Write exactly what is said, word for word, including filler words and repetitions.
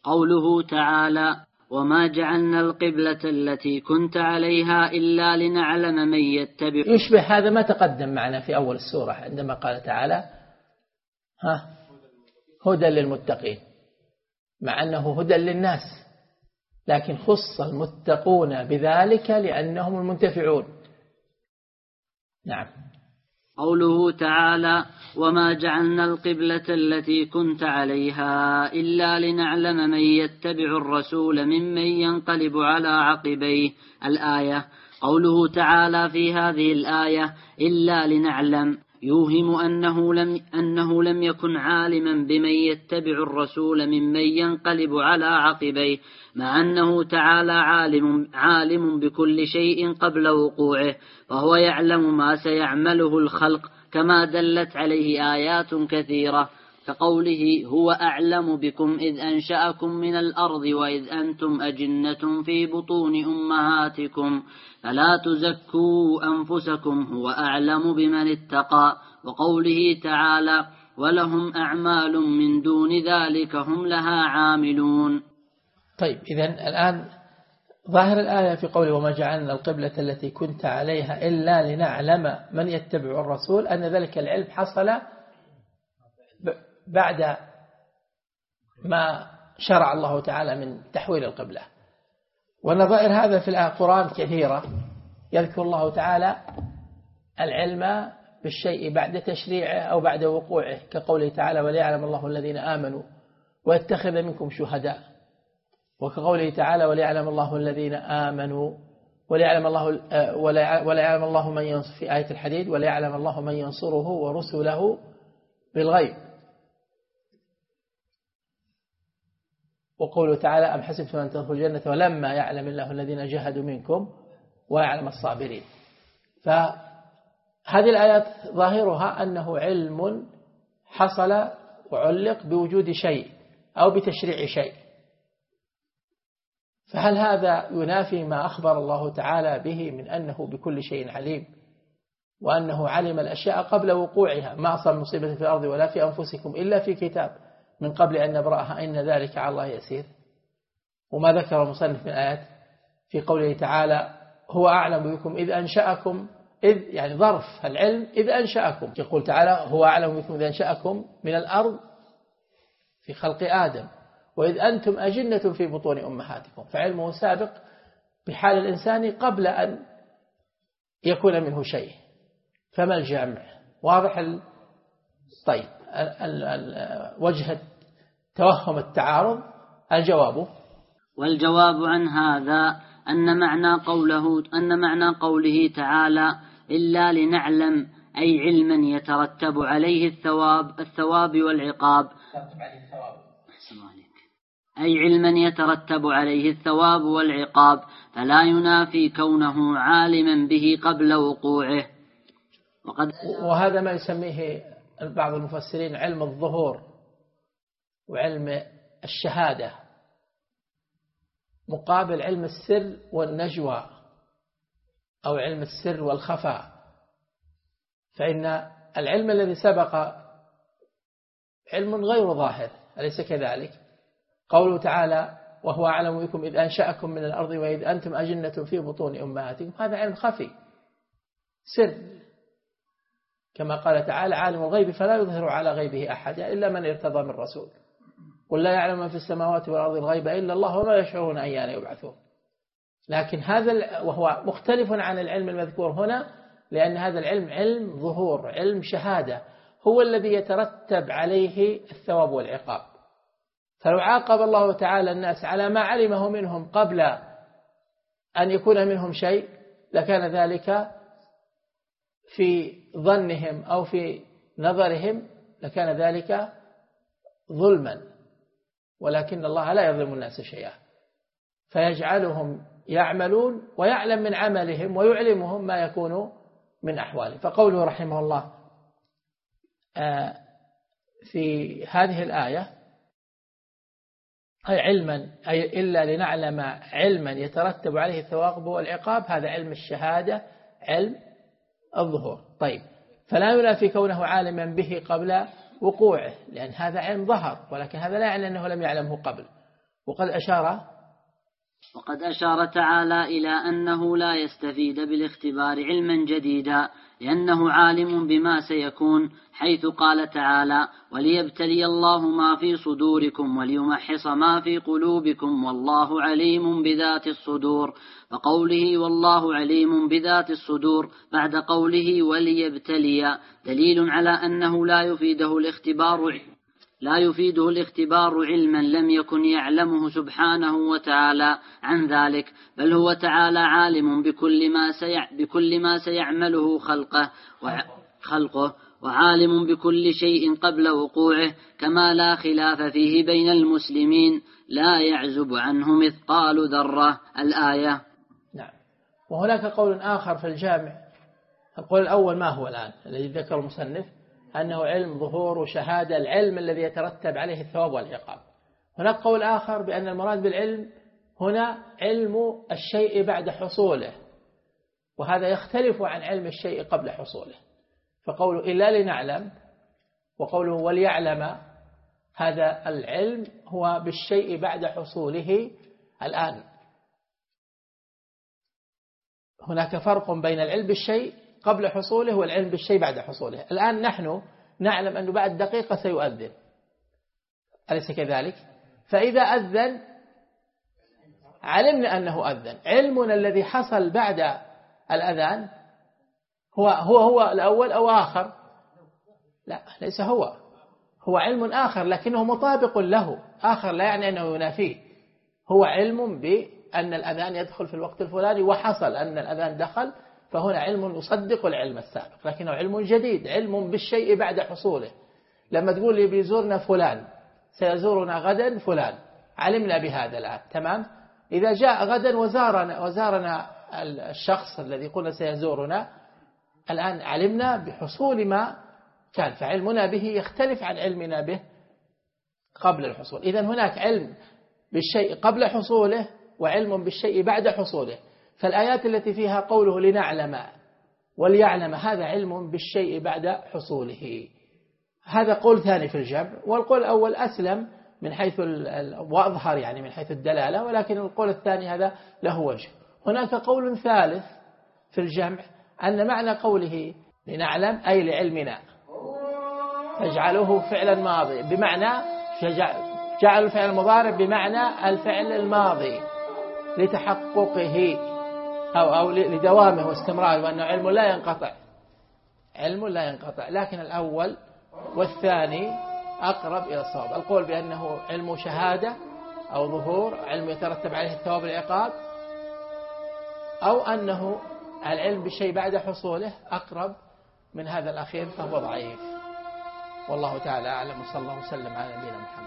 قوله تعالى: وما جعلنا القبلة التي كنت عليها إلا لنعلم من يتبع. يشبه هذا ما تقدم معنا في أول السورة عندما قال تعالى: ها هدى للمتقين، مع أنه هدى للناس، لكن خص المتقون بذلك لأنهم المنتفعون. نعم. قوله تعالى: وما جعلنا القبلة التي كنت عليها إلا لنعلم من يتبع الرسول ممن ينقلب على عقبيه. الآية. قوله تعالى في هذه الآية إلا لنعلم يوهم أنه لم, أنه لم يكن عالما بمن يتبع الرسول ممن ينقلب على عقبيه، مع أنه تعالى عالم, عالم بكل شيء قبل وقوعه، فهو يعلم ما سيعمله الخلق، كما دلت عليه آيات كثيرة، كقوله: هو أعلم بكم إذ أنشأكم من الأرض وإذ أنتم أجنة في بطون أمهاتكم فلا تزكوا أنفسكم هو أعلم بمن اتقى. وقوله تعالى: ولهم أعمال من دون ذلك هم لها عاملون. طيب، إذن الآن ظاهر الآية في قوله: وما جعلنا القبلة التي كنت عليها إلا لنعلم من يتبع الرسول، أن ذلك العلم حصل بعد ما شرع الله تعالى من تحويل القبلة. ونظائر هذا في القرآن كثيرة، يذكر الله تعالى العلم بالشيء بعد تشريعه أو بعد وقوعه، كقوله تعالى: وليعلم الله الذين آمنوا ويتخذ منكم شهداء، وكقوله تعالى: وليعلم الله الذين آمنوا وليعلم الله وليعلم الله من ينصر، في آية الحديد: وليعلم الله من ينصره ورسله بالغيب. وقوله تعالى: أم حسبتم أن تدخلوا الجنة ولما يعلم الله الذين جاهدوا منكم ويعلم الصابرين. فهذه الآيات ظاهرها أنه علم حصل وعلق بوجود شيء أو بتشريع شيء. فهل هذا ينافي ما أخبر الله تعالى به من أنه بكل شيء عليم، وأنه علم الأشياء قبل وقوعها؟ ما أصاب مصيبة في الأرض ولا في أنفسكم إلا في كتاب من قبل أن نبرأها إن ذلك على الله يسير. وما ذكر المصنف من آيات في قوله تعالى: هو أعلم بكم إذ أنشأكم، إذ يعني ظرف العلم، إذ أنشأكم. يقول تعالى: هو أعلم بكم إذ أنشأكم من الأرض في خلق آدم وإذ أنتم أجنة في بطون أمهاتكم، فعلمه سابق بحال الإنسان قبل أن يكون منه شيء. فما الجامع؟ واضح ال... طيب، ال... ال... وجه توهم التعارض. الجواب والجواب عن هذا أن معنى قوله أن معنى قوله تعالى: إلا لنعلم، أي علما يترتب عليه الثواب الثواب والعقاب، أي علما يترتب عليه الثواب والعقاب، فلا ينافي كونه عالما به قبل وقوعه. وقد وهذا ما يسميه بعض المفسرين علم الظهور وعلم الشهادة، مقابل علم السر والنجوى أو علم السر والخفاء. فإن العلم الذي سبق علم غير ظاهر، أليس كذلك؟ قوله تعالى: وهو أعلم بكم إذ أنشأكم من الأرض وإذ أنتم أجنة في بطون أمهاتكم، هذا علم خفي سر، كما قال تعالى: عالم الغيب فلا يظهر على غيبه أحدا إلا من ارتضى من رسول، قل لا يعلم من في السماوات والأرض الغيب إلا الله وما يشعرون أيان يبعثون. لكن هذا وهو مختلف عن العلم المذكور هنا، لأن هذا العلم علم ظهور، علم شهادة، هو الذي يترتب عليه الثواب والعقاب. فلو عاقب الله تعالى الناس على ما علمه منهم قبل أن يكون منهم شيء لكان ذلك في ظنهم أو في نظرهم لكان ذلك ظلما، ولكن الله لا يظلم الناس شيئا، فيجعلهم يعملون ويعلم من عملهم ويعلمهم ما يكون من أحوالهم. فقوله رحمه الله في هذه الآية: أي علما، أي إلا لنعلم علما يترتب عليه الثواب والعقاب، هذا علم الشهادة، علم الظهور. طيب، فلا ينافي كونه عالما به قبل وقوعه، لأن هذا علم ظهر، ولكن هذا لا يعني أنه لم يعلمه قبل. وقد أشار وقد أشار تعالى إلى أنه لا يستفيد بالاختبار علما جديدا لأنه عالم بما سيكون، حيث قال تعالى: وليبتلي الله ما في صدوركم وليمحص ما في قلوبكم والله عليم بذات الصدور. فقوله والله عليم بذات الصدور بعد قوله وليبتلي دليل على أنه لا يفيده الاختبار لا يفيده الاختبار علما لم يكن يعلمه سبحانه وتعالى عن ذلك، بل هو تعالى عالم بكل ما سيع بكل ما سيعمله خلقه خلقه وعالم بكل شيء قبل وقوعه، كما لا خلاف فيه بين المسلمين، لا يعزب عنه مثقال ذرة. الآية. نعم. وهناك قول آخر في الجامع، القول الأول ما هو الآن الذي ذكر المصنف، أنه علم ظهور وشهادة، العلم الذي يترتب عليه الثواب والعقاب. هناك قول آخر بأن المراد بالعلم هنا علم الشيء بعد حصوله، وهذا يختلف عن علم الشيء قبل حصوله. فقوله إلا لنعلم وقوله وليعلم، هذا العلم هو بالشيء بعد حصوله. الآن هناك فرق بين العلم بالشيء قبل حصوله والعلم بالشيء بعد حصوله. الآن نحن نعلم أنه بعد دقيقة سيؤذن، أليس كذلك؟ فإذا أذن علمنا أنه أذن. علمنا الذي حصل بعد الأذان هو هو هو الأول أو آخر؟ لا، ليس هو، هو علم آخر لكنه مطابق له. آخر لا يعني أنه ينافيه، هو علم بأن الأذان يدخل في الوقت الفلاني وحصل أن الأذان دخل، فهنا علم يصدق العلم السابق، لكنه علم جديد، علم بالشيء بعد حصوله. لما تقول لي بيزورنا فلان، سيزورنا غدا فلان، علمنا بهذا الآن، تمام؟ إذا جاء غدا وزارنا وزارنا الشخص الذي قلنا سيزورنا، الآن علمنا بحصول ما كان، فعلمنا به يختلف عن علمنا به قبل الحصول. إذن هناك علم بالشيء قبل حصوله وعلم بالشيء بعد حصوله. فالآيات التي فيها قوله لنعلم وليعلم، هذا علم بالشيء بعد حصوله. هذا قول ثاني في الجمع، والقول الأول أسلم من حيث وأظهر يعني من حيث الدلالة، ولكن القول الثاني هذا له وجه. هناك قول ثالث في الجمع أن معنى قوله لنعلم أي لعلمنا، فاجعله فعلا ماضي بمعنى جعل الفعل المضارع بمعنى الفعل الماضي لتحققه أو أو لدوامه واستمراره، وأنه علم لا ينقطع، علم لا ينقطع. لكن الأول والثاني أقرب إلى الصواب، القول بأنه علم شهادة أو ظهور، علم يترتب عليه الثواب والعقاب، أو أنه العلم بالشيء بعد حصوله، أقرب من هذا الأخير، فهو ضعيف. والله تعالى أعلم، وصلى الله وسلم على نبينا محمد.